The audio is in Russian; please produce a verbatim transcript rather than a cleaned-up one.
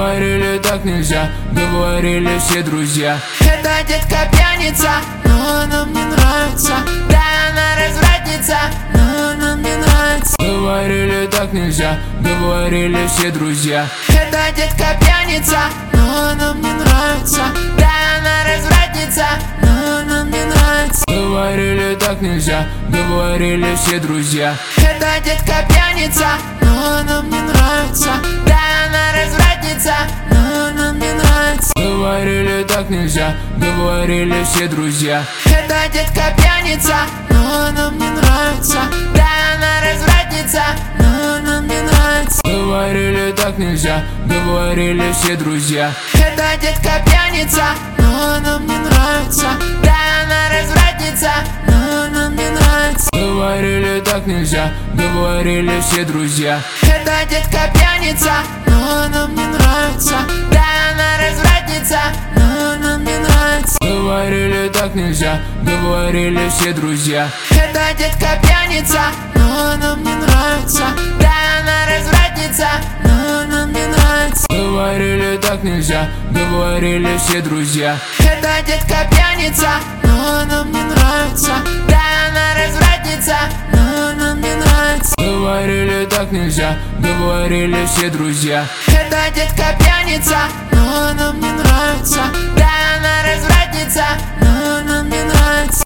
Говорили, так нельзя, говорили все друзья. Эта детка пьяница, но она мне нравится. Да, она развратница, но она мне нравится. Говорили, так нельзя, говорили все друзья. Эта детка пьяница, но она мне нравится. Да, она развратница, но она мне нравится. Говорили, так нельзя, говорили все друзья. Эта детка пьяница, но она мне нравится. Да, она развратница, но она мне нравится. Говорили, так нельзя, говорили все друзья. Эта детка пьяница, но она мне нравится. Да, она развратница, но она мне нравится. Говорили, так нельзя, говорили все друзья. Эта детка пьяница, но она мне нравится. Да, она развратница, но она мне нравится. Говорили, так нельзя, говорили все друзья. Эта детка пьяница, но она мне нравится. Да, она развратница, но она мне нравится. Говорили, так нельзя, говорили все друзья. Эта детка пьяница, но она мне нравится. Да, она развратница, но она мне нравится. Говорили, так нельзя, говорили все друзья. Эта детка пьяница, но она мне нравится. Да, она развратница, но она мне нравится. Говорили, так нельзя, говорили все друзья. Эта детка пьяница, но она мне нравится. Да, она развратница, но она мне нравится.